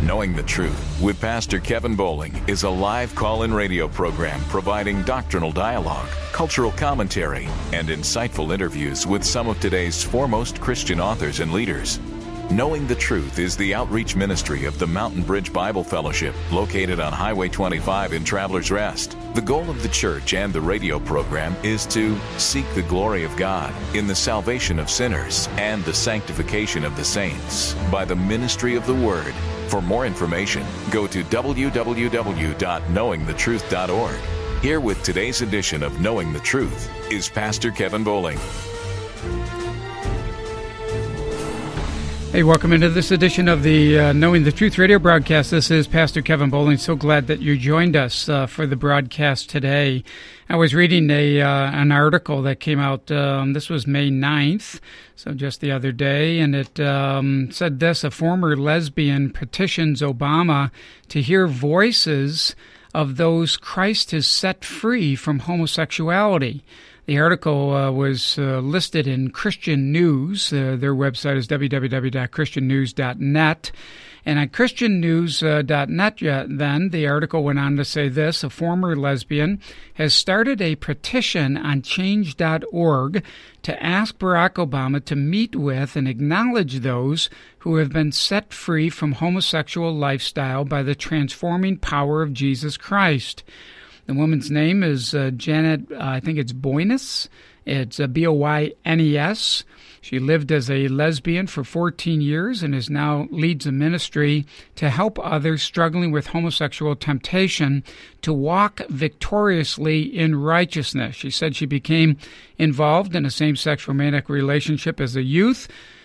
Knowing the Truth with Pastor Kevin Bowling is a live call-in radio program providing doctrinal dialogue, cultural commentary, and insightful interviews with some of today's foremost Christian authors and leaders. Knowing the Truth is the outreach ministry of the Mountain Bridge Bible Fellowship, located on Highway 25 in Travelers Rest. The goal of the church and the radio program is to seek the glory of God in the salvation of sinners and the sanctification of the saints by the ministry of the Word. For more information, go to www.knowingthetruth.org. Here with today's edition of Knowing the Truth is Pastor Kevin Bowling. Hey, welcome into this edition of the Knowing the Truth radio broadcast. This is Pastor Kevin Bowling. So glad that you joined us for the broadcast today. I was reading an article that came out, this was May 9th, so just the other day, and it said this: a former lesbian petitions Obama to hear voices of those Christ has set free from homosexuality. The article was listed in Christian News. Their website is www.christiannews.net. And on christiannews.net, then, the article went on to say this: a former lesbian has started a petition on change.org to ask Barack Obama to meet with and acknowledge those who have been set free from homosexual lifestyle by the transforming power of Jesus Christ. The woman's name is Janet, I think it's Boynes. It's Boynes. She lived as a lesbian for 14 years and is now leads a ministry to help others struggling with homosexual temptation to walk victoriously in righteousness. She said she became involved in a same-sex romantic relationship as a youth,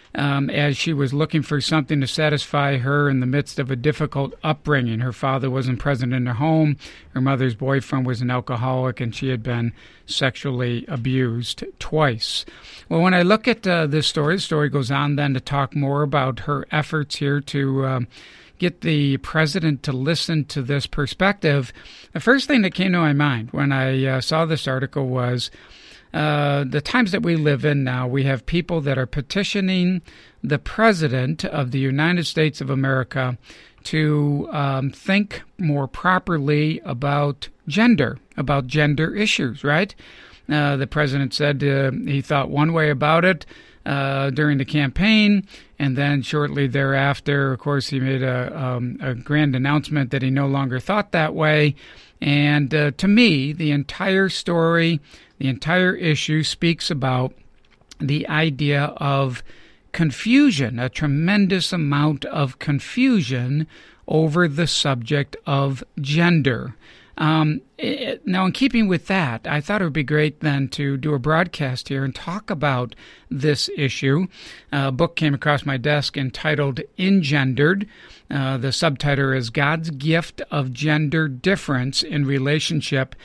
as she was looking for something to satisfy her in the midst of a difficult upbringing. Her father wasn't present in her home, her mother's boyfriend was an alcoholic, and she had been sexually abused twice. Well, when I look at this story, the story goes on then to talk more about her efforts here to get the president to listen to this perspective. The first thing that came to my mind when I saw this article was the times that we live in now. We have people that are petitioning the President of the United States of America to think more properly about gender issues, right? The President said he thought one way about it during the campaign, and then shortly thereafter, of course, he made a grand announcement that he no longer thought that way. And to me, the entire story, the entire issue speaks about the idea of confusion, a tremendous amount of confusion over the subject of gender. Now, in keeping with that, I thought it would be great then to do a broadcast here and talk about this issue. A book came across my desk entitled Engendered. The subtitle is God's Gift of Gender Difference in Relationship.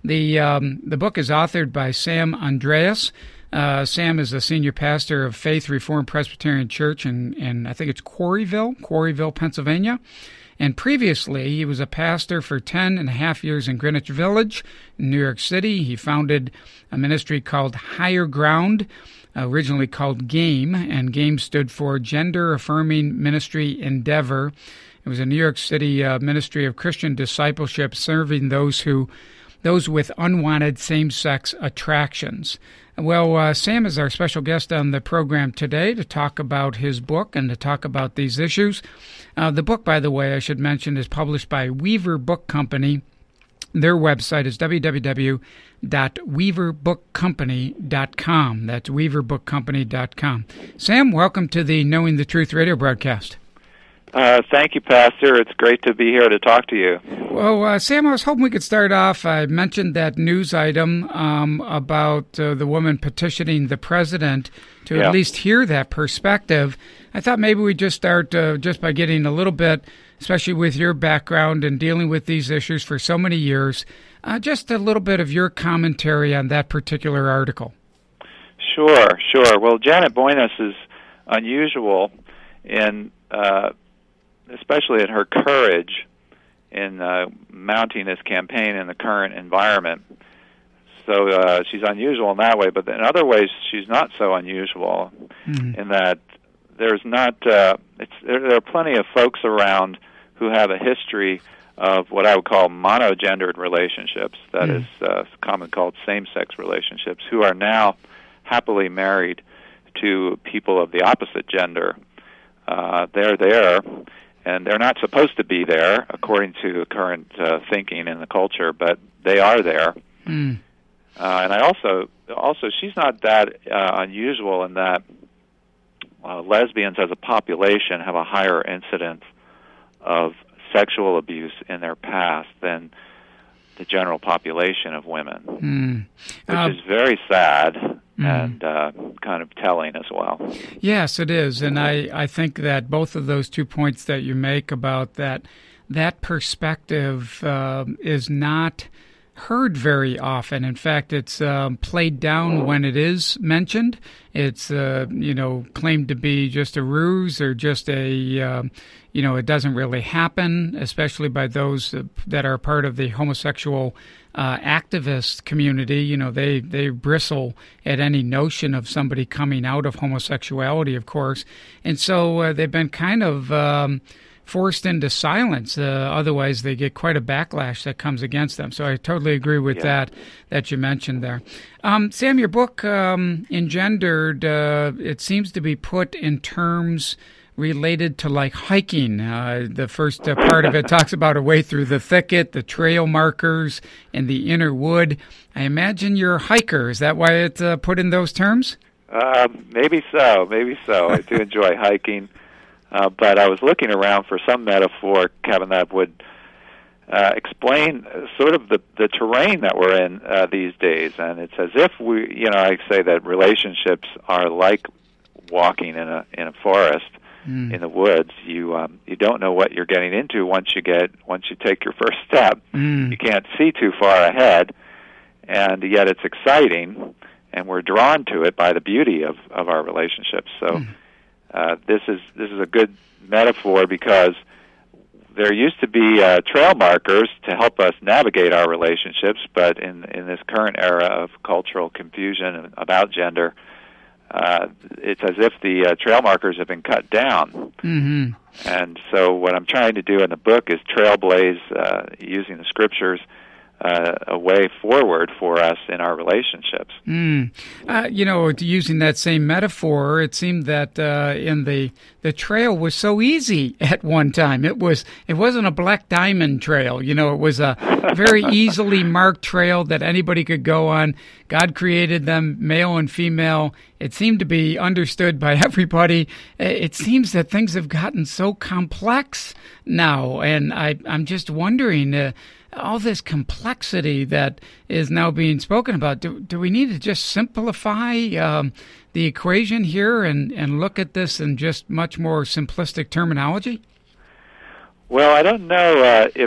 The book is authored by Sam Andreas. Sam is a senior pastor of Faith Reformed Presbyterian Church in I think it's Quarryville, Pennsylvania. And previously, he was a pastor for 10 and a half years in Greenwich Village, New York City. He founded a ministry called Higher Ground, originally called GAME, and GAME stood for Gender Affirming Ministry Endeavor. It was a New York City ministry of Christian discipleship serving those with unwanted same-sex attractions. Well, Sam is our special guest on the program today to talk about his book and to talk about these issues. The book, by the way, I should mention, is published by Weaver Book Company. Their website is www.weaverbookcompany.com. That's weaverbookcompany.com. Sam, welcome to the Knowing the Truth radio broadcast. Thank you, Pastor. It's great to be here to talk to you. Well, Sam, I was hoping we could start off. I mentioned that news item about the woman petitioning the president to at least hear that perspective. I thought maybe we'd just start just by getting a little bit, especially with your background and dealing with these issues for so many years, just a little bit of your commentary on that particular article. Sure. Well, Janet Boynes is unusual in especially in her courage in mounting this campaign in the current environment. So she's unusual in that way, but in other ways she's not so unusual in that there's not there are plenty of folks around who have a history of what I would call monogendered relationships, that is commonly called same-sex relationships, who are now happily married to people of the opposite gender. They're there, and they're not supposed to be there, according to current thinking in the culture, but they are there. And I also, she's not that unusual in that lesbians as a population have a higher incidence of sexual abuse in their past than the general population of women, which is very sad and kind of telling as well. Yes, it is. And I think that both of those 2 points that you make about that perspective is not heard very often. In fact, it's played down when it is mentioned. It's claimed to be just a ruse or just a it doesn't really happen, especially by those that are part of the homosexual activist community. They bristle at any notion of somebody coming out of homosexuality, of course, and so they've been kind of forced into silence. Otherwise, they get quite a backlash that comes against them. So I totally agree with that you mentioned there. Sam, your book, Engendered, it seems to be put in terms related to like hiking. The first part of it talks about a way through the thicket, the trail markers, and the inner wood. I imagine you're a hiker. Is that why it's put in those terms? Maybe so. I do enjoy hiking. But I was looking around for some metaphor, Kevin, that would explain sort of the terrain that we're in these days. And it's as if I say that relationships are like walking in a forest, in the woods. You don't know what you're getting into once you take your first step. You can't see too far ahead, and yet it's exciting, and we're drawn to it by the beauty of our relationships. So. This is a good metaphor because there used to be trail markers to help us navigate our relationships, but in this current era of cultural confusion about gender, it's as if the trail markers have been cut down. And so what I'm trying to do in the book is trailblaze, using the scriptures, a way forward for us in our relationships. Using that same metaphor, it seemed that in the trail was so easy at one time. It wasn't a black diamond trail. It was a very easily marked trail that anybody could go on. God created them, male and female. It seemed to be understood by everybody. It seems that things have gotten so complex now, and I'm just wondering, all this complexity that is now being spoken about, do we need to just simplify the equation here and look at this in just much more simplistic terminology? Well, I don't know if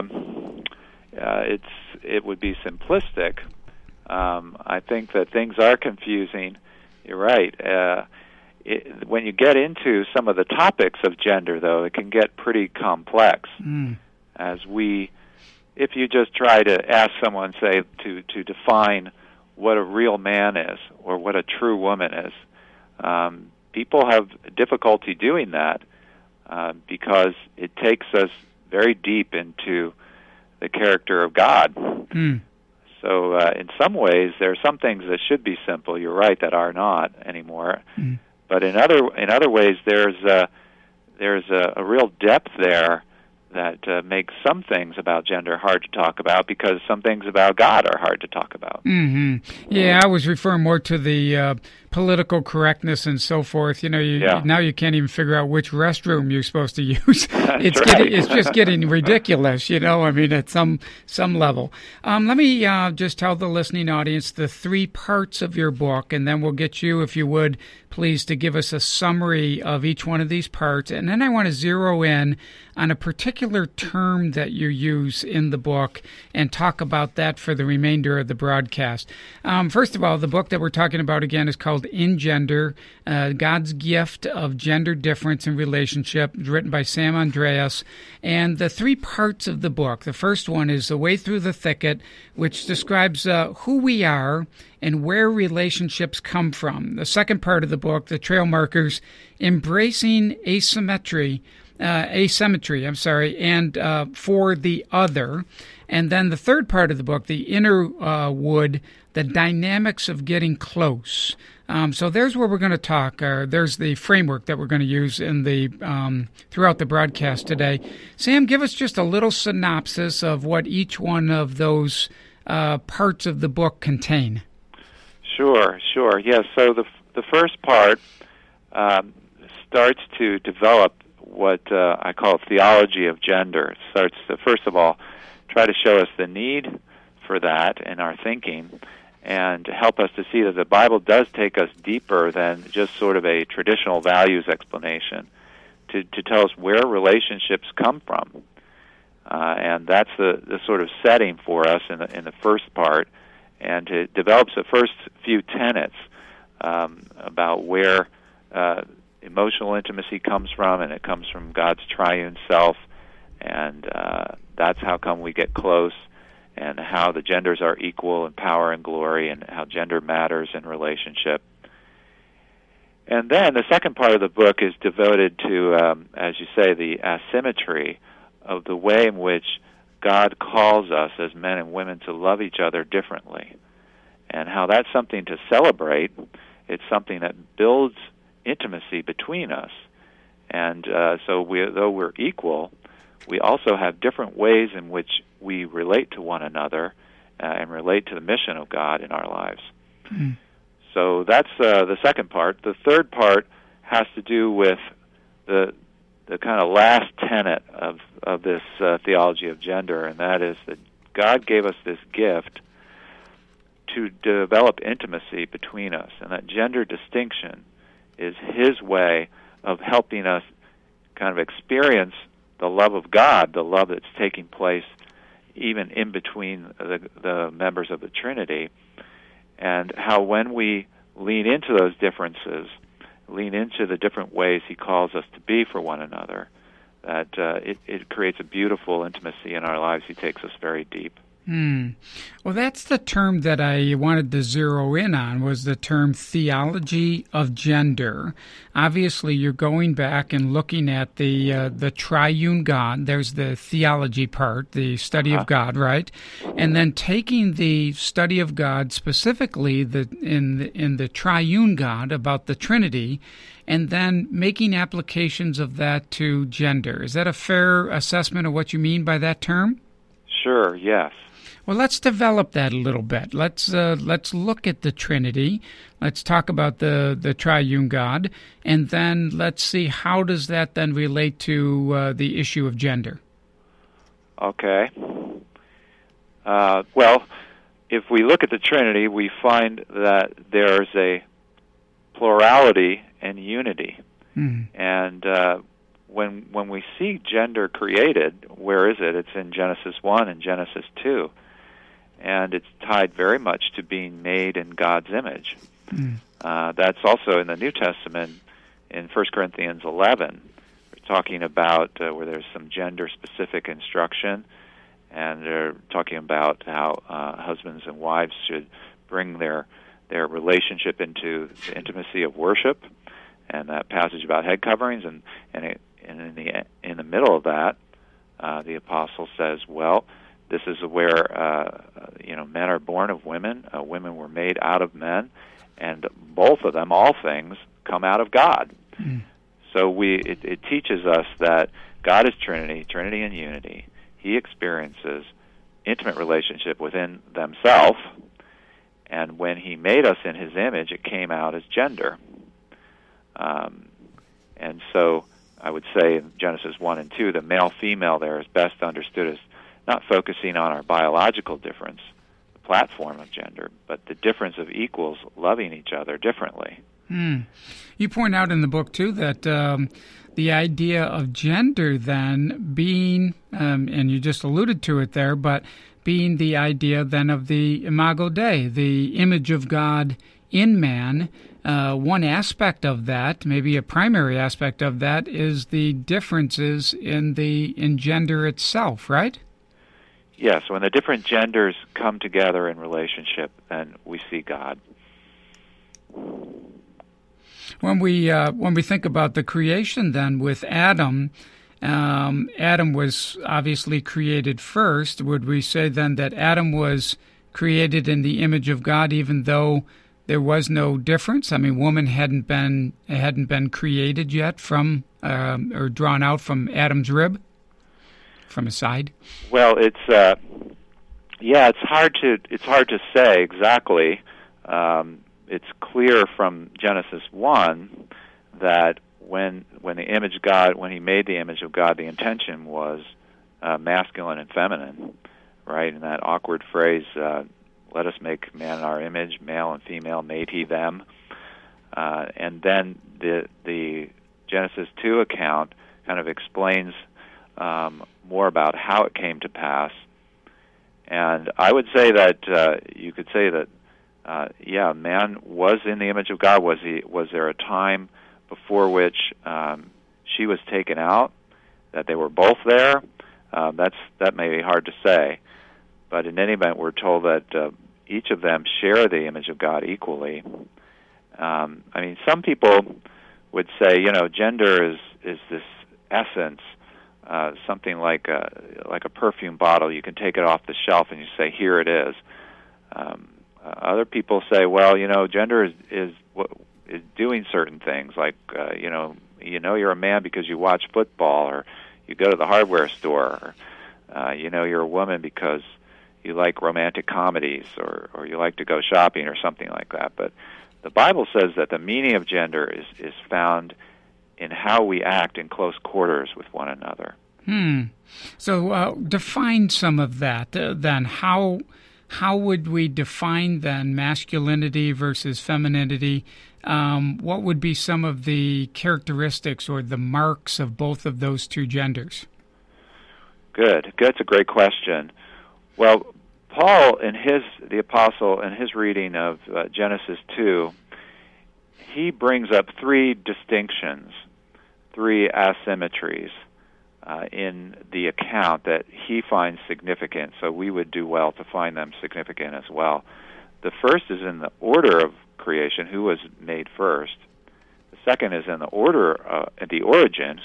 it would be simplistic. I think that things are confusing. You're right. When you get into some of the topics of gender, though, it can get pretty complex. If you just try to ask someone, say, to define what a real man is or what a true woman is, people have difficulty doing that because it takes us very deep into the character of God. So in some ways, there are some things that should be simple, you're right, that are not anymore. But in other ways, there's a real depth there that makes some things about gender hard to talk about because some things about God are hard to talk about. Yeah, I was referring more to the political correctness and so forth. Now you can't even figure out which restroom you're supposed to use. It's just getting ridiculous, at some level. Let me just tell the listening audience the 3 parts of your book, and then we'll get you, if you would, please, to give us a summary of each one of these parts. And then I want to zero in on a particular term that you use in the book and talk about that for the remainder of the broadcast. First of all, the book that we're talking about again is called Engender, God's Gift of Gender Difference in Relationship, written by Sam Andreas. And the 3 parts of the book, the first one is The Way Through the Thicket, which describes who we are and where relationships come from. The second part of the book, The Trail Markers, Embracing Asymmetry asymmetry, and for the other. And then the third part of the book, the inner wood, the dynamics of getting close. So there's where we're going to talk. There's the framework that we're going to use in the throughout the broadcast today. Sam, give us just a little synopsis of what each one of those parts of the book contain. Sure. Yes. So the first part starts to develop what I call theology of gender. It starts to, first of all, try to show us the need for that in our thinking, and to help us to see that the Bible does take us deeper than just sort of a traditional values explanation, to tell us where relationships come from. And that's the sort of setting for us in the first part, and it develops the first few tenets about where emotional intimacy comes from, and it comes from God's triune self, and that's how come we get close, and how the genders are equal in power and glory, and how gender matters in relationship. And then the second part of the book is devoted to, as you say, the asymmetry of the way in which God calls us as men and women to love each other differently, and how that's something to celebrate. It's something that builds intimacy between us. And so though we're equal, we also have different ways in which we relate to one another and relate to the mission of God in our lives. Mm. So that's the second part. The third part has to do with the kind of last tenet of this theology of gender, and that is that God gave us this gift to develop intimacy between us, and that gender distinction is His way of helping us kind of experience the love of God, the love that's taking place even in between the members of the Trinity, and how when we lean into those differences, lean into the different ways He calls us to be for one another, that it creates a beautiful intimacy in our lives. He takes us very deep. Well, that's the term that I wanted to zero in on, was the term theology of gender. Obviously, you're going back and looking at the triune God. There's the theology part, the study of God, right? And then taking the study of God, specifically in the triune God, about the Trinity, and then making applications of that to gender. Is that a fair assessment of what you mean by that term? Sure, yes. Well, let's develop that a little bit. Let's look at the Trinity. Let's talk about the triune God, and then let's see how does that then relate to the issue of gender. Okay. Well, if we look at the Trinity, we find that there's a plurality and unity. Mm-hmm. And when we see gender created, where is it? It's in Genesis 1 and Genesis 2. And it's tied very much to being made in God's image. Mm. That's also in the New Testament in 1 Corinthians 11. We're talking about where there's some gender-specific instruction, and they're talking about how husbands and wives should bring their relationship into the intimacy of worship, and that passage about head coverings, and in the middle of that, the apostle says, well, this is where men are born of women. Women were made out of men, and both of them, all things, come out of God. Mm. So it teaches us that God is Trinity and unity. He experiences intimate relationship within themselves, and when He made us in His image, it came out as gender. And so I would say in Genesis 1 and 2, the male-female there is best understood as not focusing on our biological difference, the platform of gender, but the difference of equals loving each other differently. You point out in the book, too, that the idea of gender then being, and you just alluded to it there, but being the idea then of the imago Dei, the image of God in man. One aspect of that, maybe a primary aspect of that, is the differences in gender itself, right? Yes, when the different genders come together in relationship, then we see God. When we think about the creation, then with Adam Adam was obviously created first. Would we say then that Adam was created in the image of God, even though there was no difference? I mean, woman hadn't been created yet from or drawn out from Adam's rib, from his side. Well, it's hard to say exactly. It's clear from Genesis 1 that when he made the image of God, the intention was masculine and feminine, right? And that awkward phrase, "Let us make man in our image, male and female made he them," and then the Genesis 2 account kind of explains more about how it came to pass. And I would say that you could say that man was in the image of God. Was there a time before which she was taken out, that they were both there? That may be hard to say, but in any event, we're told that each of them share the image of God equally. I mean, some people would say, gender is this essence, something like a perfume bottle. You can take it off the shelf and you say, "Here it is." Other people say, well, gender is doing certain things, like you're a man because you watch football, or you go to the hardware store, or you're a woman because you like romantic comedies, or you like to go shopping, or something like that. But the Bible says that the meaning of gender is found in how we act in close quarters with one another. So define some of that then. How would we define then masculinity versus femininity? What would be some of the characteristics or the marks of both of those two genders? Good. That's a great question. Well, Paul, the apostle, in his reading of Genesis 2, he brings up three distinctions, three asymmetries in the account that he finds significant, so we would do well to find them significant as well. The first is in the order of creation, who was made first. The second is in the origin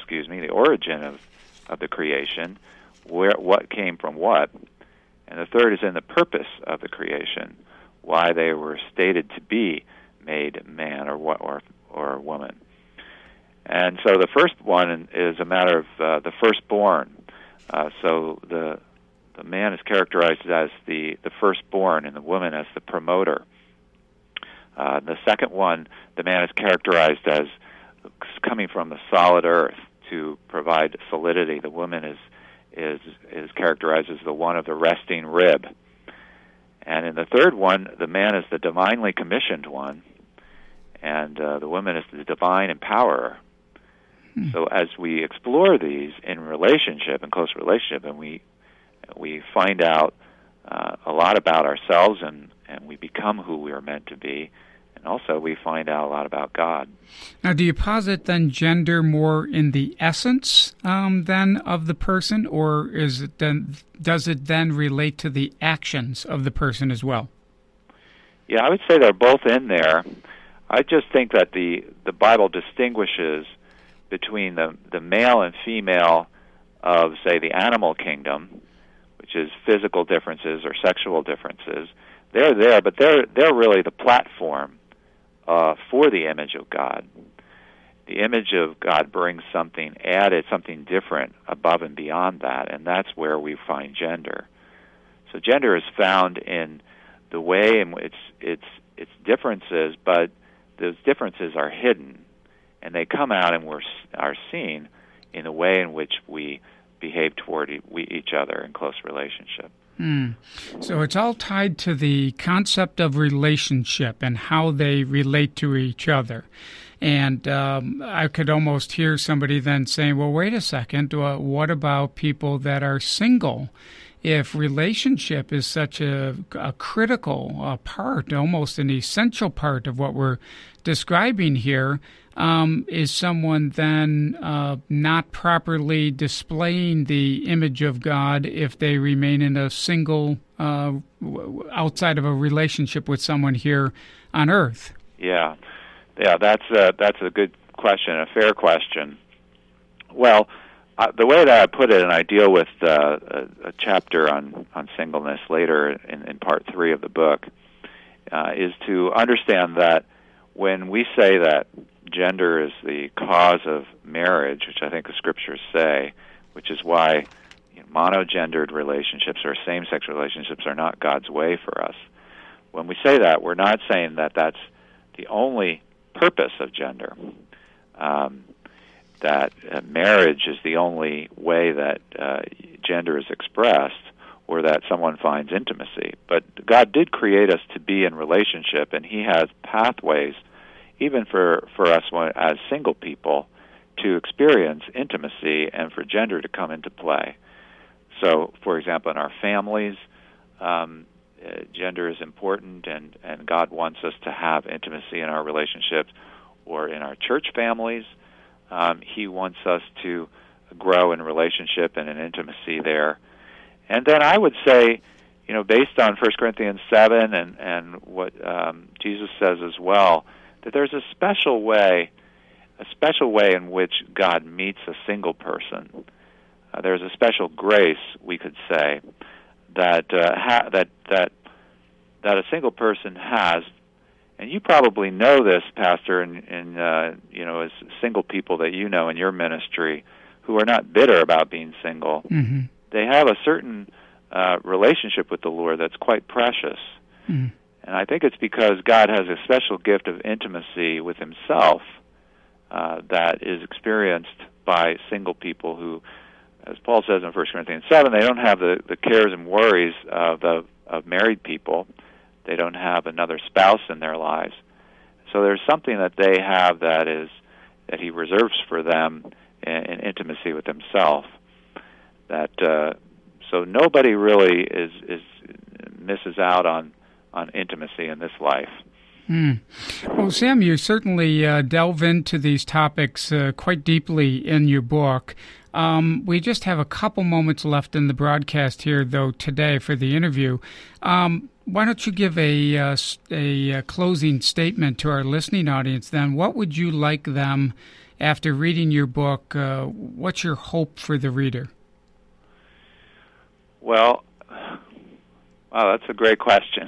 of the creation, what came from what. And the third is in the purpose of the creation, why they were stated to be made man or woman. And so the first one is a matter of the firstborn. So the man is characterized as the firstborn, and the woman as the promoter. The second one, the man is characterized as coming from the solid earth to provide solidity. The woman is characterized as the one of the resting rib. And in the third one, the man is the divinely commissioned one, and the woman is the divine empowerer. So as we explore these in close relationship, and we find out a lot about ourselves, and we become who we are meant to be, and also we find out a lot about God. Now, do you posit then gender more in the essence then of the person, or does it then relate to the actions of the person as well? Yeah, I would say they're both in there. I just think that the Bible distinguishes between the male and female of, say, the animal kingdom, which is physical differences or sexual differences. They're there, but they're really the platform for the image of God. The image of God brings something added, something different above and beyond that, and that's where we find gender. So gender is found in the way in which its differences, but those differences are hidden, and they come out and are seen in the way in which we behave toward each other in close relationship. So it's all tied to the concept of relationship and how they relate to each other. And I could almost hear somebody then saying, well, wait a second, what about people that are single? If relationship is such a critical part, almost an essential part of what we're describing here, is someone then not properly displaying the image of God if they remain in a single, outside of a relationship with someone here on earth? Yeah, that's a good question, a fair question. Well, the way that I put it, and I deal with a chapter on singleness later in part 3 of the book, is to understand that when we say that gender is the cause of marriage, which I think the scriptures say, which is why monogendered relationships or same-sex relationships are not God's way for us. When we say that, we're not saying that that's the only purpose of gender, that marriage is the only way that gender is expressed, or that someone finds intimacy. But God did create us to be in relationship, and He has pathways, even for us as single people, to experience intimacy and for gender to come into play. So, for example, in our families, gender is important, and God wants us to have intimacy in our relationships. Or in our church families, He wants us to grow in relationship and in intimacy there. And then I would say, based on 1 Corinthians 7 and what Jesus says as well, that there's a special way in which God meets a single person. There's a special grace, we could say, that a single person has. And you probably know this, Pastor, in as single people that you know in your ministry who are not bitter about being single. Mm-hmm. They have a certain relationship with the Lord that's quite precious. Mm-hmm. And I think it's because God has a special gift of intimacy with Himself that is experienced by single people who, as Paul says in 1 Corinthians 7, they don't have the cares and worries of married people. They don't have another spouse in their lives. So there's something that they have that He reserves for them in intimacy with Himself. So nobody really misses out on intimacy in this life. Well, Sam, you certainly delve into these topics quite deeply in your book. We just have a couple moments left in the broadcast here, though, today for the interview. Why don't you give a closing statement to our listening audience then? What would you like them, after reading your book, what's your hope for the reader? Well, wow, that's a great question.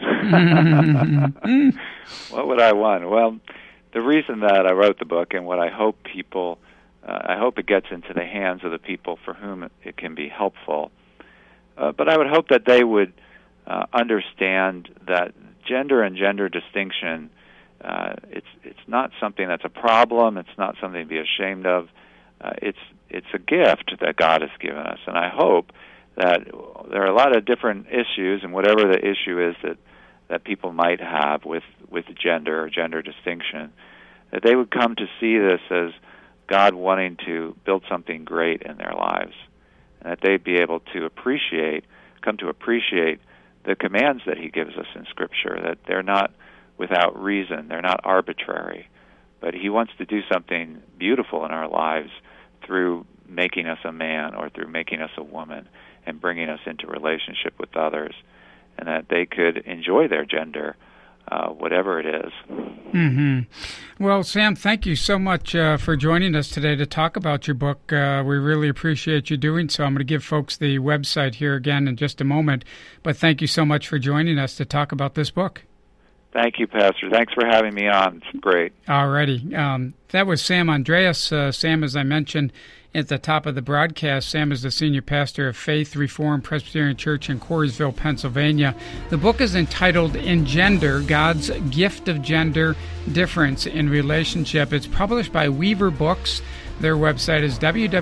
What would I want? Well, the reason that I wrote the book and what I hope I hope it gets into the hands of the people for whom it can be helpful. But I would hope that they would understand that gender and gender distinction, it's not something that's a problem. It's not something to be ashamed of. It's a gift that God has given us, and I hope that there are a lot of different issues, and whatever the issue is that people might have with gender or gender distinction, that they would come to see this as God wanting to build something great in their lives, and that they'd be able to come to appreciate the commands that He gives us in Scripture, that they're not without reason, they're not arbitrary, but He wants to do something beautiful in our lives through making us a man or through making us a woman and bringing us into relationship with others, and that they could enjoy their gender, whatever it is. Mm-hmm. Well, Sam, thank you so much for joining us today to talk about your book. We really appreciate you doing so. I'm going to give folks the website here again in just a moment, but thank you so much for joining us to talk about this book. Thank you, Pastor. Thanks for having me on. It's great. All righty. That was Sam Andreas. Sam, as I mentioned at the top of the broadcast, Sam is the senior pastor of Faith Reformed Presbyterian Church in Corysville, Pennsylvania. The book is entitled In Gender, God's Gift of Gender Difference in Relationship. It's published by Weaver Books. Their website is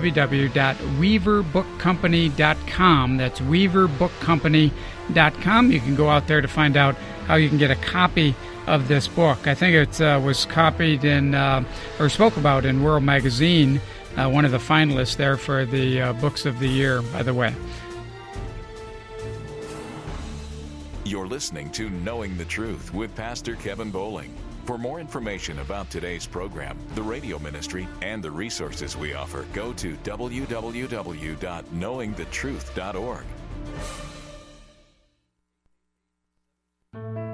www.weaverbookcompany.com. That's weaverbookcompany.com. You can go out there to find out how you can get a copy of this book. I think it was copied or spoke about in World Magazine, one of the finalists there for the Books of the Year, by the way. You're listening to Knowing the Truth with Pastor Kevin Bowling. For more information about today's program, the radio ministry, and the resources we offer, go to www.knowingthetruth.org.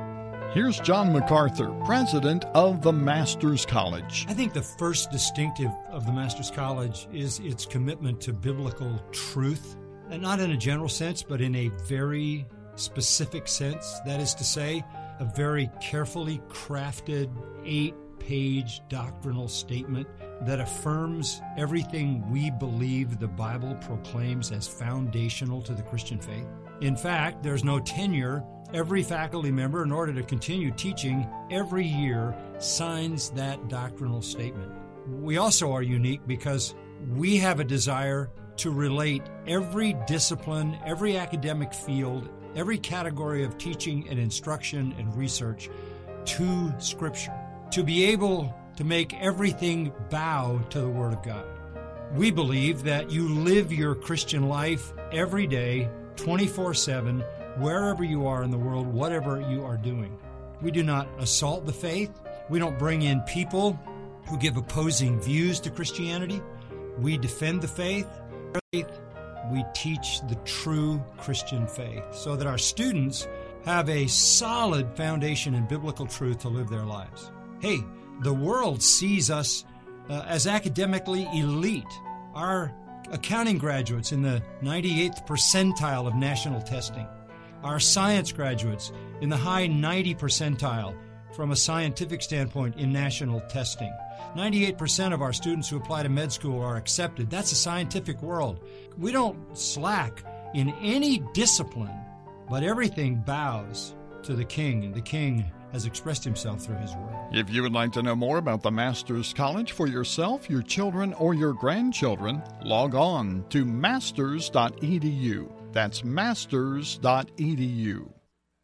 Here's John MacArthur, president of the Masters College. I think the first distinctive of the Masters College is its commitment to biblical truth, and not in a general sense, but in a very specific sense. That is to say, a very carefully crafted 8-page doctrinal statement that affirms everything we believe the Bible proclaims as foundational to the Christian faith. In fact, there's no tenure. Every faculty member, in order to continue teaching every year, signs that doctrinal statement. We also are unique because we have a desire to relate every discipline, every academic field, every category of teaching and instruction and research to Scripture, to be able to make everything bow to the Word of God. We believe that you live your Christian life every day, 24/7, wherever you are in the world, whatever you are doing. We do not assault the faith. We don't bring in people who give opposing views to Christianity. We defend the faith. We teach the true Christian faith so that our students have a solid foundation in biblical truth to live their lives. Hey, the world sees us as academically elite. Our accounting graduates in the 98th percentile of national testing. Our science graduates in the high 90 percentile from a scientific standpoint in national testing. 98% of our students who apply to med school are accepted. That's a scientific world. We don't slack in any discipline, but everything bows to the King, and the King has expressed himself through his word. If you would like to know more about the Masters College for yourself, your children, or your grandchildren, log on to masters.edu. That's masters.edu.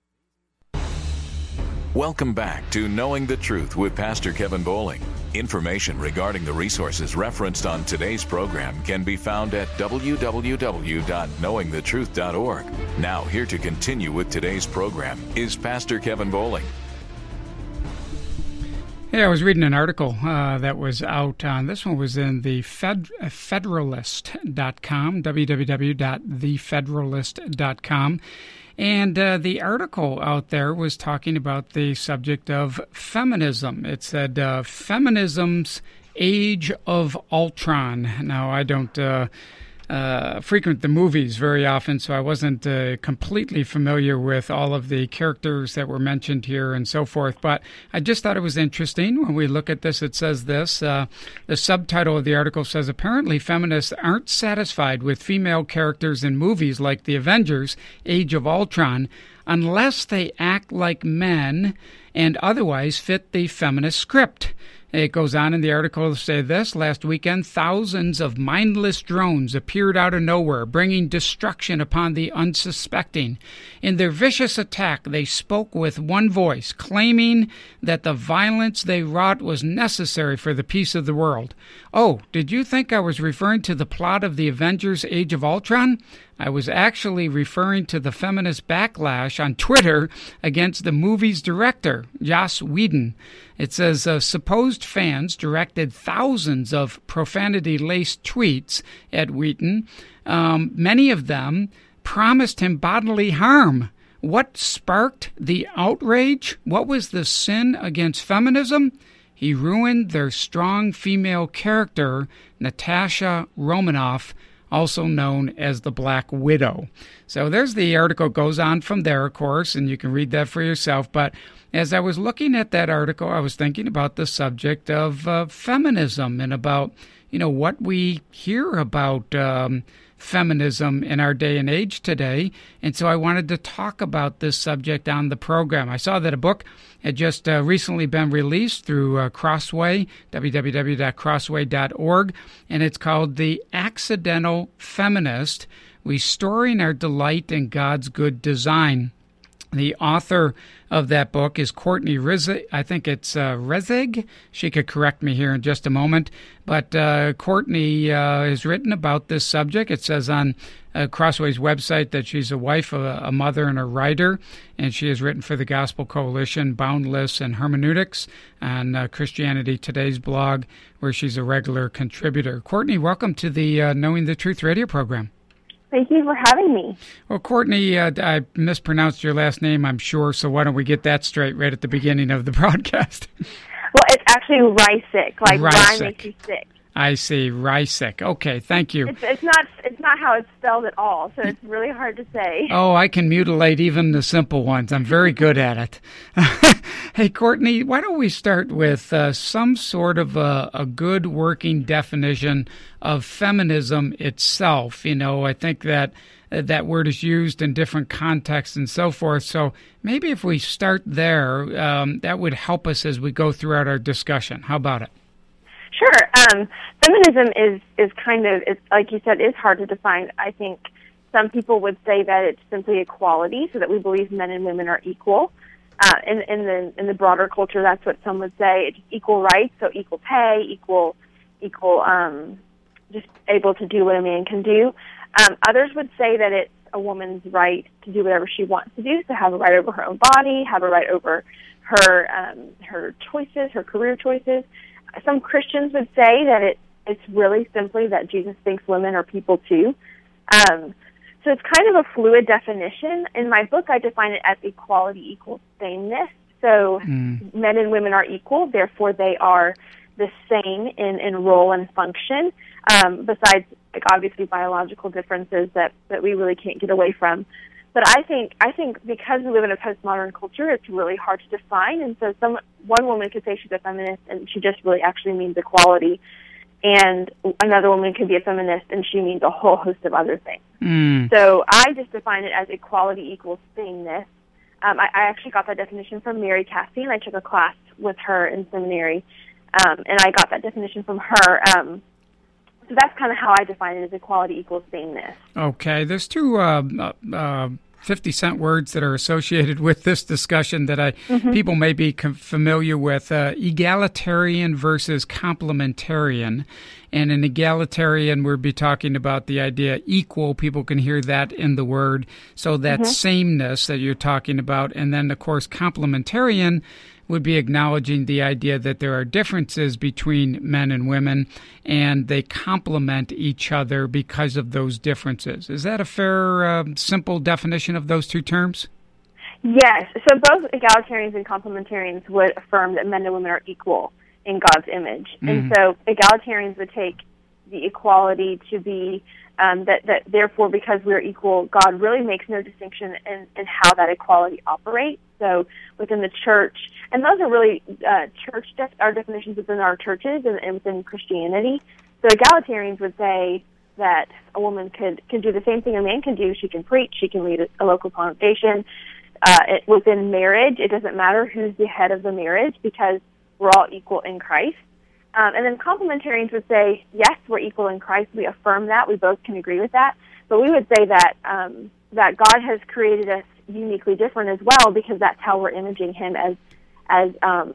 Welcome back to Knowing the Truth with Pastor Kevin Bowling. Information regarding the resources referenced on today's program can be found at www.knowingthetruth.org. Now, here to continue with today's program is Pastor Kevin Bowling. Hey, I was reading an article that was out on, this one was in the Federalist.com, www.thefederalist.com. And the article out there was talking about the subject of feminism. It said, Feminism's Age of Ultron. Now, I don't frequent the movies very often, so I wasn't completely familiar with all of the characters that were mentioned here and so forth, but I just thought it was interesting. When we look at this, it says this, the subtitle of the article says, apparently feminists aren't satisfied with female characters in movies like The Avengers, Age of Ultron, unless they act like men and otherwise fit the feminist script. It goes on in the article to say this, last weekend, thousands of mindless drones appeared out of nowhere, bringing destruction upon the unsuspecting. In their vicious attack, they spoke with one voice, claiming that the violence they wrought was necessary for the peace of the world. Oh, did you think I was referring to the plot of the Avengers Age of Ultron? I was actually referring to the feminist backlash on Twitter against the movie's director, Joss Whedon. It says supposed fans directed thousands of profanity-laced tweets at Whedon. Many of them promised him bodily harm. What sparked the outrage? What was the sin against feminism? He ruined their strong female character, Natasha Romanoff, also known as the Black Widow. So there's the article, goes on from there, of course, and you can read that for yourself. But as I was looking at that article, I was thinking about the subject of feminism and about, what we hear about feminism in our day and age today. And so I wanted to talk about this subject on the program. I saw that a book had just recently been released through Crossway, www.crossway.org, and it's called The Accidental Feminist, Restoring Our Delight in God's Good Design. The author of that book is Courtney Reissig. I think it's Reissig. She could correct me here in just a moment. But Courtney has written about this subject. It says on Crossway's website that she's a wife, a mother, and a writer. And she has written for the Gospel Coalition, Boundless, and Hermeneutics on Christianity Today's blog, where she's a regular contributor. Courtney, welcome to the Knowing the Truth radio program. Thank you for having me. Well, Courtney, I mispronounced your last name, I'm sure, so why don't we get that straight right at the beginning of the broadcast? Well, it's actually Rysick, like rye makes you sick. I see, Rysick. Okay, thank you. It's not how it's spelled at all, so it's really hard to say. Oh, I can mutilate even the simple ones. I'm very good at it. Hey, Courtney, why don't we start with some sort of a good working definition of feminism itself? You know, I think that that word is used in different contexts and so forth. So maybe if we start there, that would help us as we go throughout our discussion. How about it? Sure. Feminism is kind of, it's, like you said, is hard to define. I think some people would say that it's simply equality, so that we believe men and women are equal. In the broader culture, that's what some would say. It's equal rights, so equal pay, equal, just able to do what a man can do. Others would say that it's a woman's right to do whatever she wants to do, so have a right over her own body, have a right over her choices, her career choices. Some Christians would say that it's really simply that Jesus thinks women are people too. So it's kind of a fluid definition. In my book, I define it as equality equals sameness. So men and women are equal, therefore they are the same in role and function, besides obviously biological differences that we really can't get away from. But I think because we live in a postmodern culture, it's really hard to define. And so one woman could say she's a feminist, and she just really actually means equality. And another woman could be a feminist, and she means a whole host of other things. So I just define it as equality equals sameness. I actually got that definition from Mary Cassian. I took a class with her in seminary, and I got that definition from her. So that's kind of how I define it, as equality equals sameness. Okay. There's two 50-cent words that are associated with this discussion that people may be familiar with, egalitarian versus complementarian. And in egalitarian, we'll be talking about the idea equal. People can hear that in the word. So that sameness that you're talking about. And then, of course, complementarian would be acknowledging the idea that there are differences between men and women, and they complement each other because of those differences. Is that a fair, simple definition of those two terms? Yes. So both egalitarians and complementarians would affirm that men and women are equal in God's image. And so egalitarians would take the equality to be that therefore, because we're equal, God really makes no distinction in how that equality operates. So within the church, and those are really our definitions within our churches and within Christianity. So egalitarians would say that a woman can do the same thing a man can do. She can preach. She can lead a local congregation. Within marriage, it doesn't matter who's the head of the marriage because we're all equal in Christ. And then complementarians would say, yes, we're equal in Christ. We affirm that. We both can agree with that. But we would say that that God has created us uniquely different as well, because that's how we're imaging Him as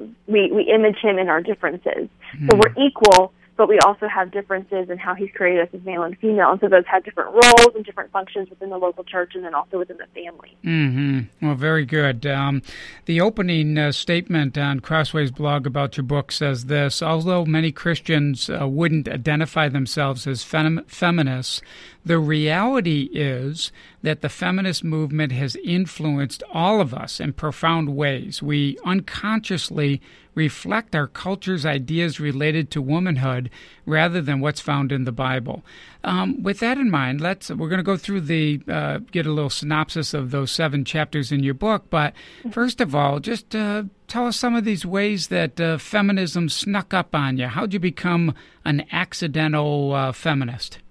we image Him in our differences. So we're equal, but we also have differences in how He's created us as male and female. And so those have different roles and different functions within the local church and then also within the family. Well, very good. The opening statement on Crossway's blog about your book says this: although many Christians wouldn't identify themselves as feminists, the reality is that the feminist movement has influenced all of us in profound ways. We unconsciously reflect our culture's ideas related to womanhood rather than what's found in the Bible. With that in mind, we're going to go through get a little synopsis of those 7 chapters in your book. But first of all, just tell us some of these ways that feminism snuck up on you. How'd you become an accidental feminist?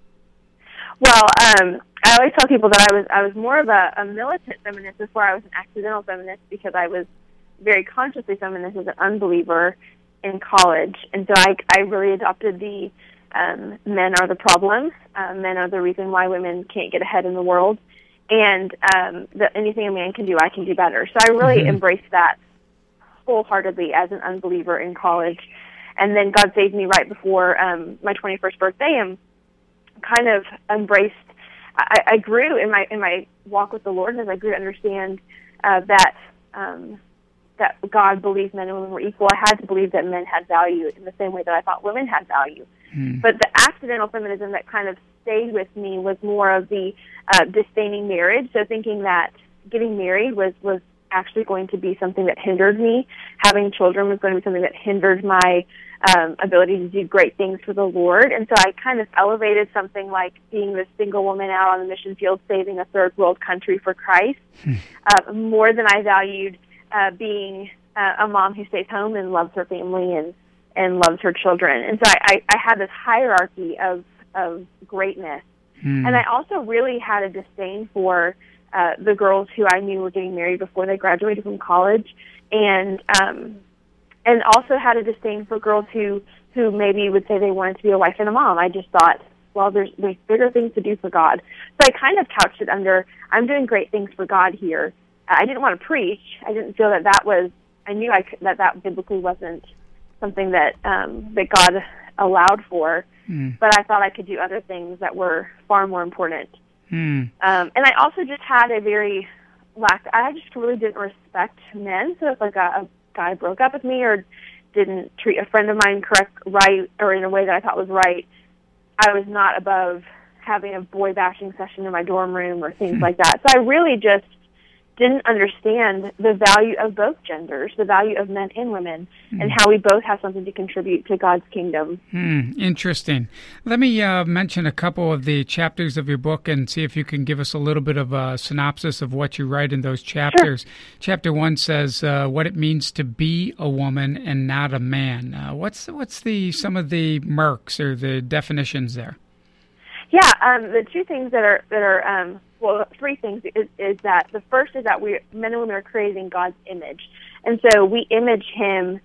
Well, I always tell people that I was more of a militant feminist before I was an accidental feminist, because I was very consciously feminist as an unbeliever in college. And so I really adopted the men are the problem, men are the reason why women can't get ahead in the world, and that anything a man can do, I can do better. So I really embraced that wholeheartedly as an unbeliever in college. And then God saved me right before my 21st birthday, and kind of embraced. I grew in my walk with the Lord, and as I grew to understand that God believed men and women were equal, I had to believe that men had value in the same way that I thought women had value. But the accidental feminism that kind of stayed with me was more of the disdaining marriage, so thinking that getting married was actually going to be something that hindered me. Having children was going to be something that hindered my ability to do great things for the Lord. And so I kind of elevated something like being this single woman out on the mission field saving a third world country for Christ more than I valued being a mom who stays home and loves her family and loves her children. And so I had this hierarchy of greatness. And I also really had a disdain for the girls who I knew were getting married before they graduated from college, and also had a disdain for girls who maybe would say they wanted to be a wife and a mom. I just thought, well, there's bigger things to do for God. So I kind of couched it under, I'm doing great things for God here. I didn't want to preach. I didn't feel that was, I knew that biblically wasn't something that God allowed for, but I thought I could do other things that were far more important. And I also just had I just really didn't respect men. So if like a guy broke up with me or didn't treat a friend of mine right or in a way that I thought was right, I was not above having a boy bashing session in my dorm room or things like that. So I really just didn't understand the value of both genders, the value of men and women, and how we both have something to contribute to God's kingdom. Interesting. Let me mention a couple of the chapters of your book and see if you can give us a little bit of a synopsis of what you write in those chapters. Sure. Chapter 1 says what it means to be a woman and not a man. What's some of the marks or the definitions there? Yeah, the two things that are well, three things is that the first is that men and women are created in God's image, and so we image Him.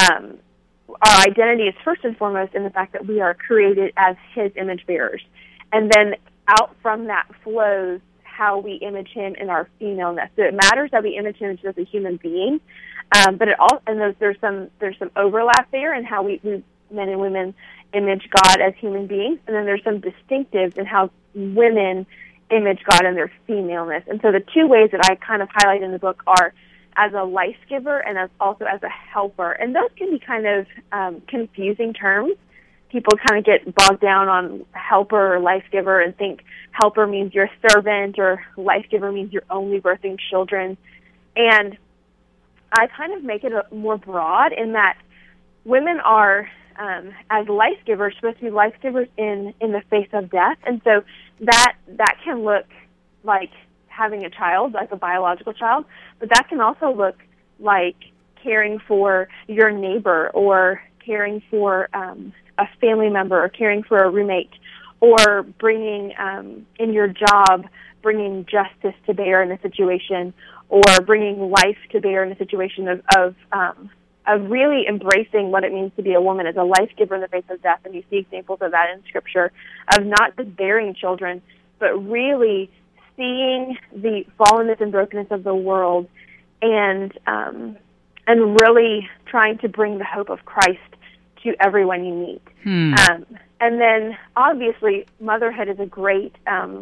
Our identity is first and foremost in the fact that we are created as His image bearers, and then out from that flows how we image Him in our femaleness. So it matters that we image Him as a human being, but there's some overlap there in how we men and women image God as human beings, and then there's some distinctives in how women image God in their femaleness. And so the two ways that I kind of highlight in the book are as a life giver and also as a helper. And those can be kind of confusing terms. People kind of get bogged down on helper or life giver and think helper means you're a servant or life giver means you're only birthing children. And I kind of make it more broad in that women are, as life givers, supposed to be life givers in the face of death. And so that can look like having a child, like a biological child, but that can also look like caring for your neighbor or caring for a family member or caring for a roommate or bringing, in your job, bringing justice to bear in a situation or bringing life to bear in a situation of really embracing what it means to be a woman as a life giver in the face of death. And you see examples of that in Scripture, of not just bearing children, but really seeing the fallenness and brokenness of the world and really trying to bring the hope of Christ to everyone you meet. And then, obviously, motherhood is a great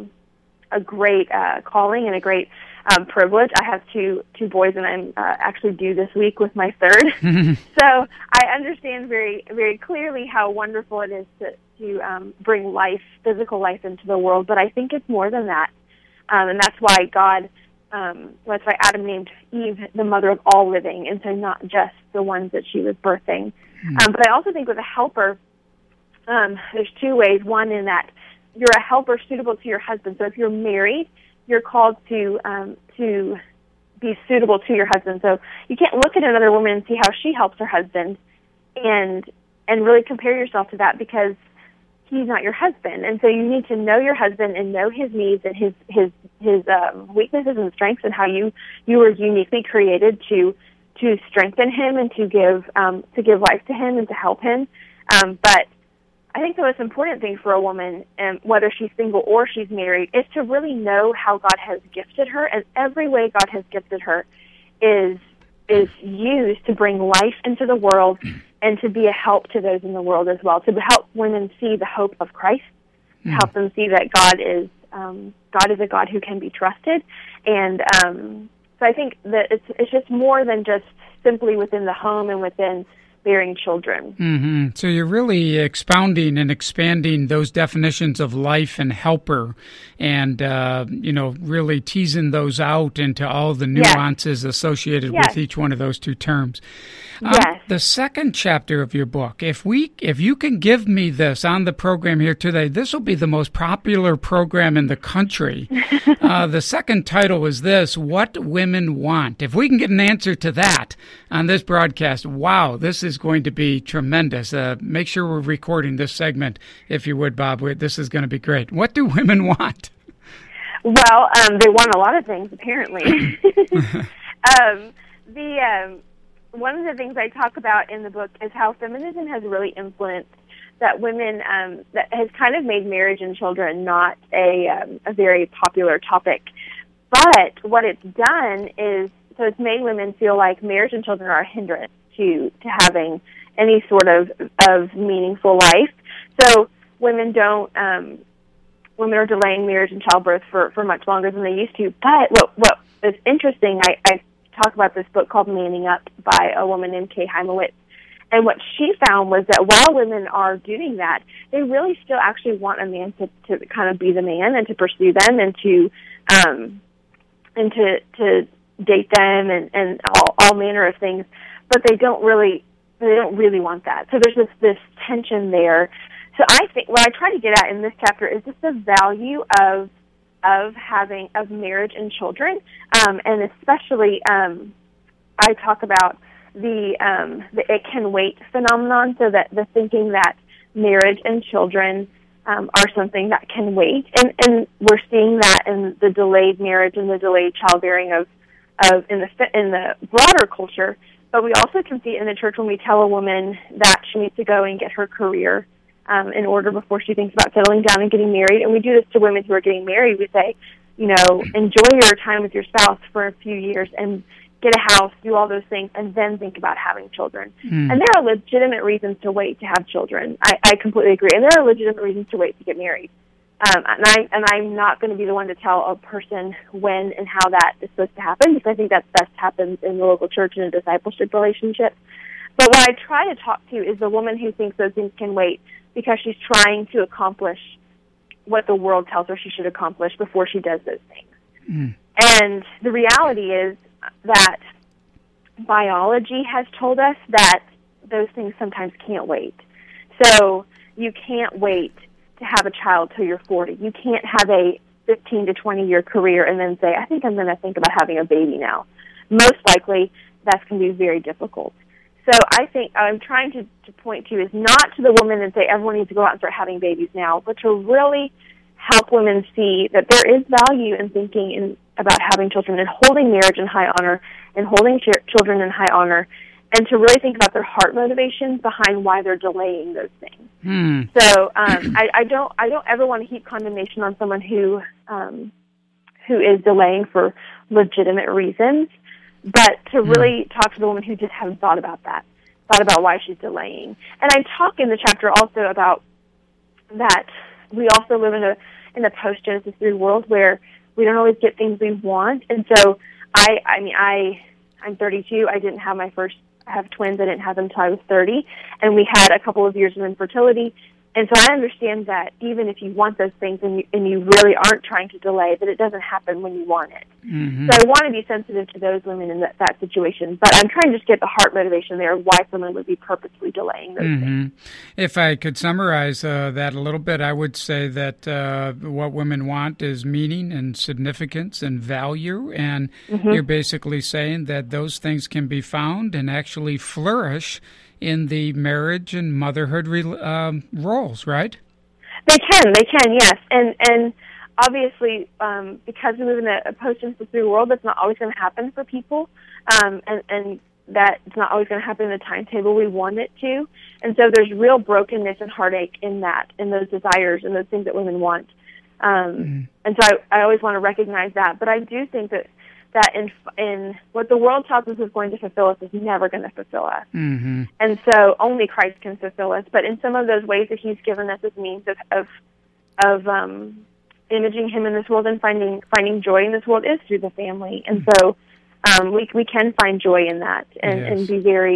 calling and a great privilege. I have two boys, and I'm actually due this week with my third. So I understand very, very clearly how wonderful it is to bring life, physical life, into the world. But I think it's more than that, and that's why that's why Adam named Eve the mother of all living, and so not just the ones that she was birthing. But I also think with a helper, there's two ways. One, in that you're a helper suitable to your husband. So if you're married, you're called to be suitable to your husband. So you can't look at another woman and see how she helps her husband and really compare yourself to that, because he's not your husband. And so you need to know your husband and know his needs and his weaknesses and strengths, and how you were uniquely created to strengthen him and to give life to him and to help him. But I think the most important thing for a woman, whether she's single or she's married, is to really know how God has gifted her, and every way God has gifted her is used to bring life into the world and to be a help to those in the world as well, to help women see the hope of Christ, to help them see that God is a God who can be trusted. And so I think that it's just more than just simply within the home and within bearing children. Mm-hmm. So you're really expounding and expanding those definitions of life and helper, and really teasing those out into all the nuances associated with each one of those two terms. Yes. The second chapter of your book, if you can give me this on the program here today, this will be the most popular program in the country. The second title is this: What Women Want. If we can get an answer to that on this broadcast, wow, this is going to be tremendous. Make sure we're recording this segment, if you would, Bob. This is going to be great. What do women want? Well, they want a lot of things, apparently. One of the things I talk about in the book is how feminism has really influenced that women, that has kind of made marriage and children not a very popular topic. But what it's done is, so it's made women feel like marriage and children are a hindrance to having any sort of meaningful life. So women are delaying marriage and childbirth for much longer than they used to. But what is interesting, I talk about this book called Manning Up by a woman named Kay Heimowitz. And what she found was that while women are doing that, they really still actually want a man to kind of be the man and to pursue them and to date them and all manner of things. But they don't really want that. So there's this tension there. So I think what I try to get at in this chapter is just the value of marriage and children, and especially I talk about the it can wait phenomenon. So that the thinking that marriage and children are something that can wait, and we're seeing that in the delayed marriage and the delayed childbearing of in the broader culture. But we also can see it in the church when we tell a woman that she needs to go and get her career in order before she thinks about settling down and getting married. And we do this to women who are getting married. We say, enjoy your time with your spouse for a few years and get a house, do all those things, and then think about having children. And there are legitimate reasons to wait to have children. I completely agree. And there are legitimate reasons to wait to get married. And I'm not going to be the one to tell a person when and how that is supposed to happen, because I think that best happens in the local church in a discipleship relationship. But what I try to talk to is the woman who thinks those things can wait because she's trying to accomplish what the world tells her she should accomplish before she does those things. And the reality is that biology has told us that those things sometimes can't wait. So you can't wait to have a child till you're 40. You can't have a 15 to 20-year career and then say, I think I'm going to think about having a baby now. Most likely, that's going to be very difficult. So I think I'm trying to point to is not to the woman and say everyone needs to go out and start having babies now, but to really help women see that there is value in thinking about having children and holding marriage in high honor and holding children in high honor, and to really think about their heart motivations behind why they're delaying those things. So I don't ever want to heap condemnation on someone who is delaying for legitimate reasons, but to really talk to the woman who just hasn't thought about why she's delaying. And I talk in the chapter also about that we also live in a post-Genesis 3 world where we don't always get things we want. And so I'm 32. I have twins. I didn't have them until I was 30. And we had a couple of years of infertility. And so I understand that even if you want those things and you really aren't trying to delay, that it doesn't happen when you want it. So I want to be sensitive to those women in that situation. But I'm trying to just get the heart motivation there of why someone would be purposely delaying those things. If I could summarize that a little bit, I would say that what women want is meaning and significance and value. And you're basically saying that those things can be found and actually flourish in the marriage and motherhood roles, right? They can, yes. And obviously, because we live in a post-Genesis 3 world, that's not always going to happen for people, and that it's not always going to happen in the timetable we want it to. And so there's real brokenness and heartache in those desires and those things that women want. And so I always want to recognize that. But I do think that in what the world tells us is going to fulfill us is never going to fulfill us. And so only Christ can fulfill us. But in some of those ways that he's given us as means of imaging him in this world and finding joy in this world is through the family. And so we can find joy in that and be very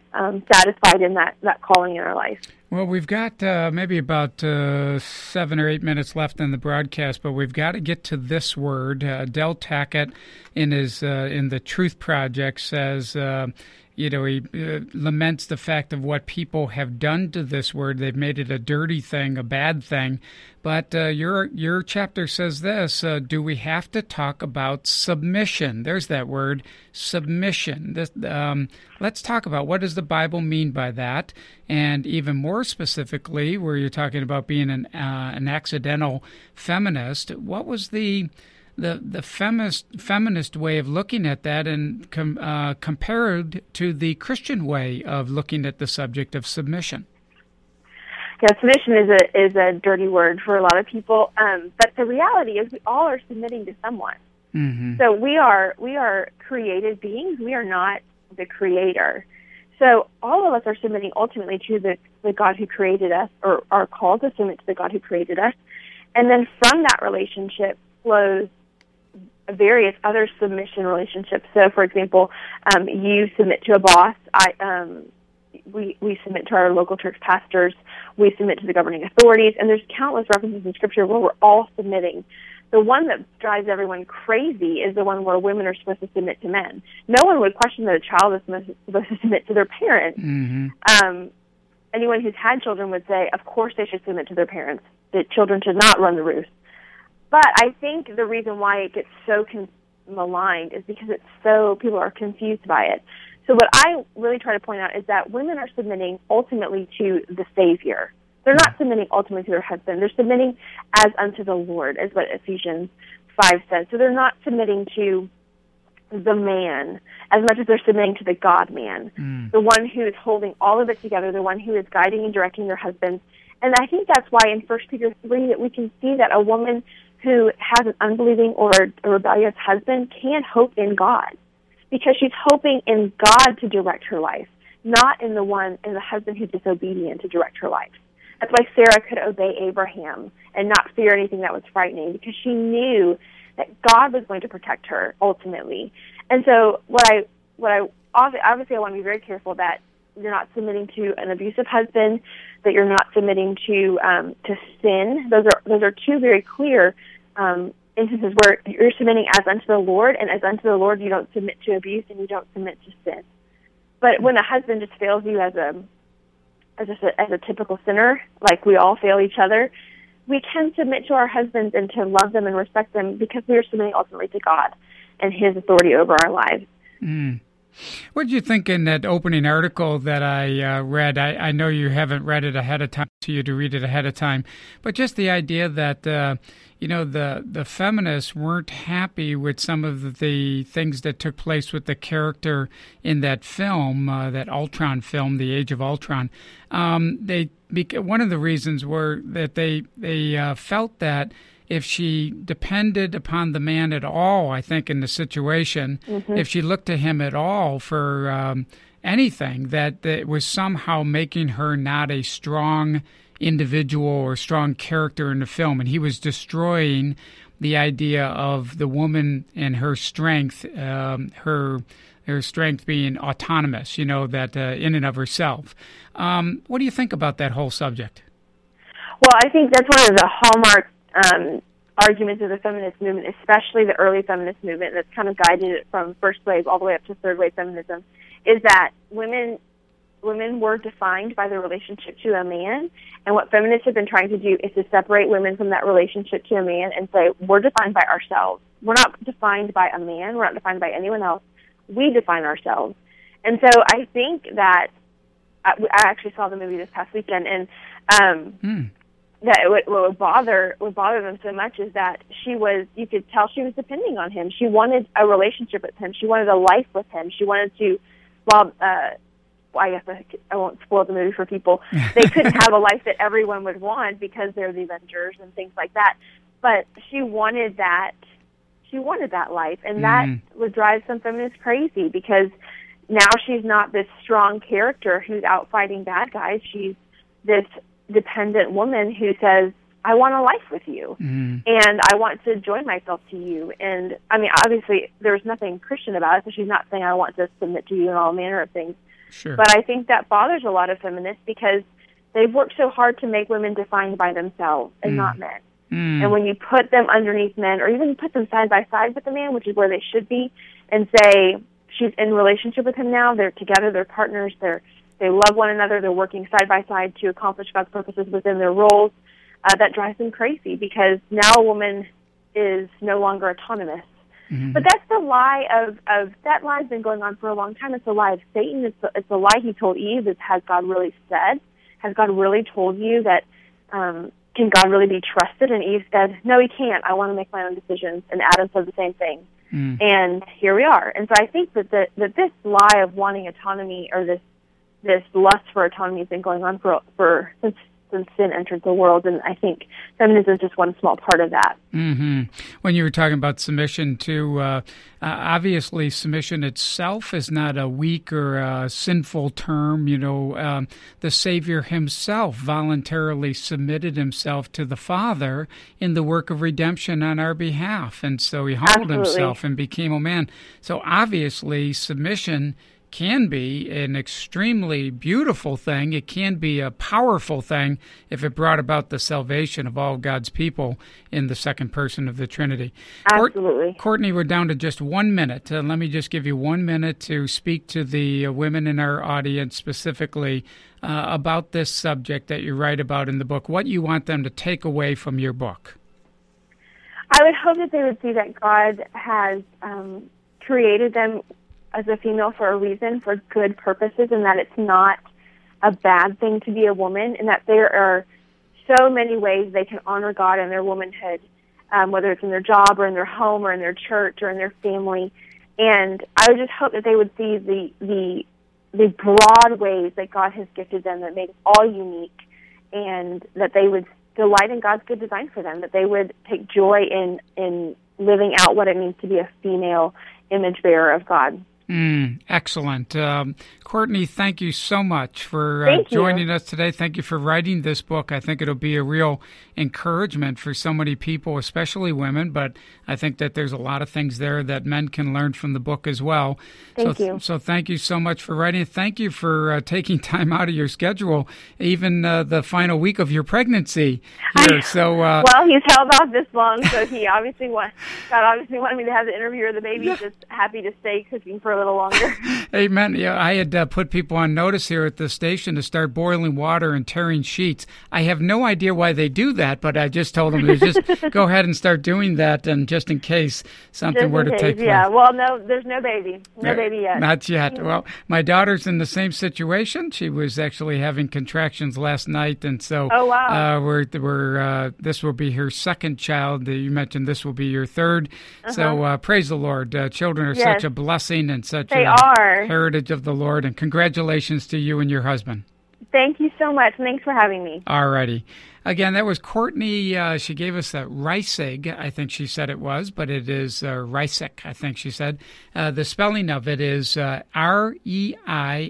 satisfied in that calling in our life. Well, we've got maybe about 7 or 8 minutes left in the broadcast, but we've got to get to this word. Del Tackett, in the Truth Project, says, he laments the fact of what people have done to this word. They've made it a dirty thing, a bad thing. But your chapter says this: do we have to talk about submission? There's that word, submission. Let's talk about what does the Bible mean by that, and even more specifically, where you're talking about being an accidental feminist. What was the feminist way of looking at that, and compared to the Christian way of looking at the subject of submission? Yeah, submission is a dirty word for a lot of people, but the reality is we all are submitting to someone. Mm-hmm. So we are created beings. We are not the creator. So all of us are submitting ultimately to the God who created us, or are called to submit to the God who created us. And then from that relationship flows various other submission relationships. So, for example, you submit to a boss. We submit to our local church pastors. We submit to the governing authorities. And there's countless references in Scripture where we're all submitting. The one that drives everyone crazy is the one where women are supposed to submit to men. No one would question that a child is supposed to submit to their parents. Mm-hmm. Anyone who's had children would say, of course they should submit to their parents, that children should not run the roost. But I think the reason why it gets so maligned is because people are confused by it. So what I really try to point out is that women are submitting ultimately to the Savior. They're not submitting ultimately to their husband. They're submitting as unto the Lord, is what Ephesians 5 says. So they're not submitting to the man as much as they're submitting to the God-man, the one who is holding all of it together, the one who is guiding and directing their husbands. And I think that's why in 1 Peter 3 that we can see that a woman who has an unbelieving or a rebellious husband can hope in God, because she's hoping in God to direct her life, not in the husband who's disobedient to direct her life. That's why Sarah could obey Abraham and not fear anything that was frightening, because she knew that God was going to protect her ultimately. And so obviously I want to be very careful that you're not submitting to an abusive husband, that you're not submitting to sin. Those are two very clear instances where you're submitting as unto the Lord, and as unto the Lord you don't submit to abuse and you don't submit to sin. But when a husband just fails you as a typical sinner, like we all fail each other, we can submit to our husbands and to love them and respect them, because we are submitting ultimately to God and His authority over our lives. Mm. What did you think in that opening article that I read? I know you haven't read it ahead of time, to you to read it ahead of time, but just the idea that the feminists weren't happy with some of the things that took place with the character in that film, that Ultron film, The Age of Ultron. One of the reasons were that they felt that if she depended upon the man at all, I think, in the situation, if she looked to him at all for anything, that it was somehow making her not a strong individual or strong character in the film. And he was destroying the idea of the woman and her strength, her strength being autonomous, that in and of herself. What do you think about that whole subject? Well, I think that's one of the hallmark arguments of the feminist movement, especially the early feminist movement that's kind of guided it from first wave all the way up to third wave feminism, is that women were defined by their relationship to a man, and what feminists have been trying to do is to separate women from that relationship to a man and say, we're defined by ourselves. We're not defined by a man. We're not defined by anyone else. We define ourselves. And so I think that I actually saw the movie this past weekend, and that what would bother them so much is that you could tell she was depending on him. She wanted a relationship with him. She wanted a life with him. She wanted to, I guess I won't spoil the movie for people. They couldn't have a life that everyone would want because they're the Avengers and things like that. But she wanted that. She wanted that life, and that would drive some feminists crazy, because now she's not this strong character who's out fighting bad guys. She's this dependent woman who says, I want a life with you, and I want to join myself to you. And, I mean, obviously, there's nothing Christian about it, so she's not saying I want to submit to you and all manner of things. Sure. But I think that bothers a lot of feminists because they've worked so hard to make women defined by themselves and not men. And when you put them underneath men, or even put them side by side with the man, which is where they should be, and say, she's in relationship with him now, they're together, they're partners, they love one another, they're working side by side to accomplish God's purposes within their roles, that drives them crazy because now a woman is no longer autonomous. But that's the lie of that lie's been going on for a long time. It's a lie of Satan. It's a lie he told Eve. Has God really said? Has God really told you that, can God really be trusted? And Eve said, no, he can't. I want to make my own decisions. And Adam said the same thing. And here we are. And so I think that this lie of wanting autonomy, or this lust for autonomy, has been going on for since sin entered the world, and I think feminism is just one small part of that. When you were talking about submission, too, obviously submission itself is not a weak or a sinful term. The Savior himself voluntarily submitted himself to the Father in the work of redemption on our behalf, and so he humbled himself and became a man. So obviously submission can be an extremely beautiful thing. It can be a powerful thing if it brought about the salvation of all God's people in the second person of the Trinity. Absolutely. Courtney, we're down to just 1 minute. Let me just give you 1 minute to speak to the women in our audience specifically about this subject that you write about in the book, what you want them to take away from your book. I would hope that they would see that God has created them as a female for a reason, for good purposes, and that it's not a bad thing to be a woman, and that there are so many ways they can honor God in their womanhood, whether it's in their job or in their home or in their church or in their family. And I would just hope that they would see the broad ways that God has gifted them that make all unique, and that they would delight in God's good design for them, that they would take joy in living out what it means to be a female image bearer of God. Excellent. Courtney, thank you so much for joining us today. Thank you for writing this book. I think it'll be a real encouragement for so many people, especially women, but I think that there's a lot of things there that men can learn from the book as well. Thank you. So thank you so much for writing. Thank you for taking time out of your schedule, even the final week of your pregnancy here. Well, he's held off this long, so God obviously wanted me to have the interview, or the baby's just happy to stay cooking for a little longer. Amen. Yeah, I had put people on notice here at the station to start boiling water and tearing sheets. I have no idea why they do that, but I just told them to just go ahead and start doing that, and just in case something were to take place. Yeah, well, no, there's no baby. No baby yet. Not yet. Well, my daughter's in the same situation. She was actually having contractions last night, and so this will be her second child. You mentioned this will be your third. So praise the Lord. Children are such a blessing and such a heritage of the Lord, and congratulations to you and your husband. Thank you so much. Thanks for having me. All righty. Again, that was Courtney. She gave us a Reissig, I think she said it was, but it is Reissig, I think she said. The spelling of it is Reissig.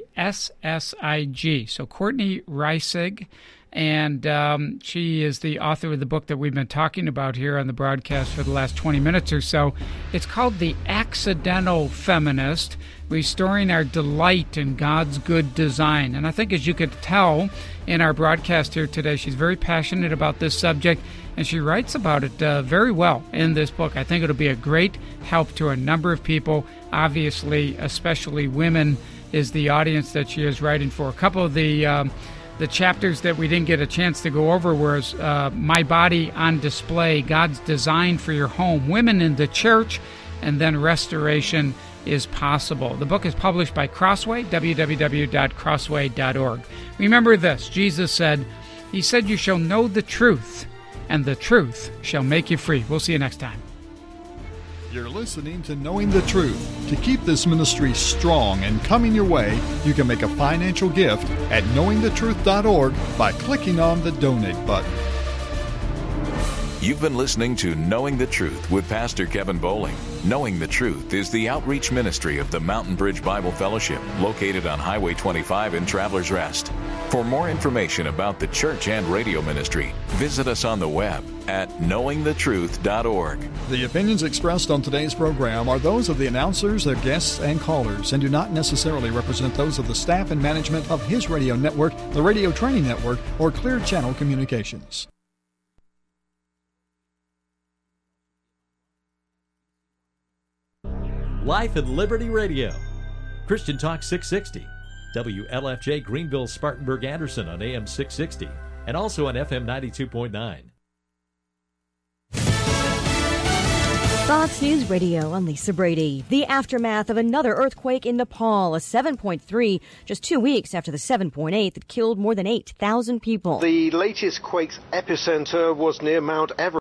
So Courtney Reissig. And she is the author of the book that we've been talking about here on the broadcast for the last 20 minutes or so. It's called The Accidental Feminist, Restoring Our Delight in God's Good Design. And I think, as you could tell in our broadcast here today, she's very passionate about this subject, and she writes about it very well in this book. I think it'll be a great help to a number of people. Obviously, especially women is the audience that she is writing for. A couple of the chapters that we didn't get a chance to go over was My Body on Display, God's Design for Your Home, Women in the Church, and then Restoration is Possible. The book is published by Crossway, www.crossway.org. Remember this, Jesus said, He said, you shall know the truth, and the truth shall make you free. We'll see you next time. You're listening to Knowing the Truth. To keep this ministry strong and coming your way, you can make a financial gift at knowingthetruth.org by clicking on the donate button. You've been listening to Knowing the Truth with Pastor Kevin Bowling. Knowing the Truth is the outreach ministry of the Mountain Bridge Bible Fellowship, located on Highway 25 in Travelers Rest. For more information about the church and radio ministry, visit us on the web at knowingthetruth.org. The opinions expressed on today's program are those of the announcers, their guests, and callers, and do not necessarily represent those of the staff and management of His Radio Network, the Radio Training Network, or Clear Channel Communications. Life and Liberty Radio. Christian Talk 660. WLFJ Greenville, Spartanburg, Anderson on AM 660 and also on FM 92.9. Fox News Radio, I'm Lisa Brady. The aftermath of another earthquake in Nepal, a 7.3, just 2 weeks after the 7.8 that killed more than 8,000 people. The latest quake's epicenter was near Mount Everest.